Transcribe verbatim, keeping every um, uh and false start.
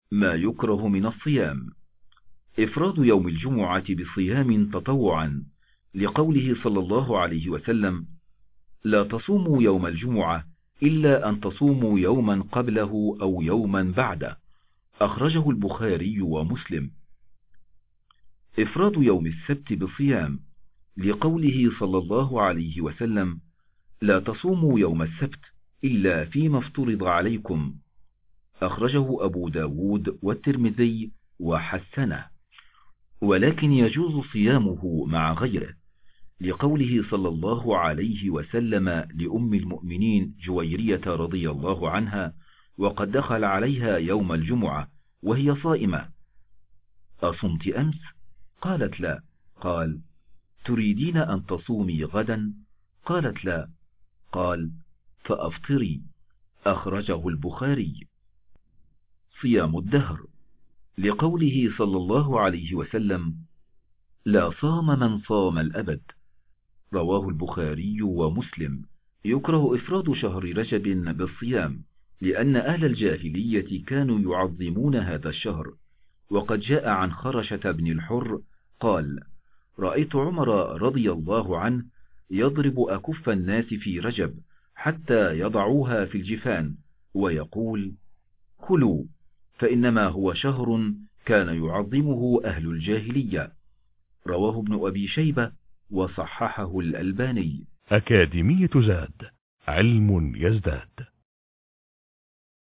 ما يكره من الصيام. إفراد يوم الجمعة بصيام تطوعا، لقوله صلى الله عليه وسلم: لا تصوموا يوم الجمعة إلا أن تصوموا يوما قبله أو يوما بعده، أخرجه البخاري ومسلم. إفراد يوم السبت بصيام، لقوله صلى الله عليه وسلم: لا تصوموا يوم السبت إلا فيما افترض عليكم، أخرجه أبو داود والترمذي وحسنه، ولكن يجوز صيامه مع غيره، لقوله صلى الله عليه وسلم لأم المؤمنين جويرية رضي الله عنها وقد دخل عليها يوم الجمعة وهي صائمة: أصمت أمس؟ قالت لا. قال: تريدين أن تصومي غدا؟ قالت لا. قال: فأفطري، أخرجه البخاري. صيام الدهر، لقوله صلى الله عليه وسلم: لا صام من صام الأبد، رواه البخاري ومسلم. يكره إفراد شهر رجب بالصيام، لأن أهل الجاهلية كانوا يعظمون هذا الشهر، وقد جاء عن خرشة بن الحر قال: رأيت عمر رضي الله عنه يضرب أكف الناس في رجب حتى يضعوها في الجفان ويقول: كلوا، فإنما هو شهر كان يعظمه أهل الجاهلية، رواه ابن أبي شيبة وصححه الألباني. أكاديمية زاد، علم يزداد.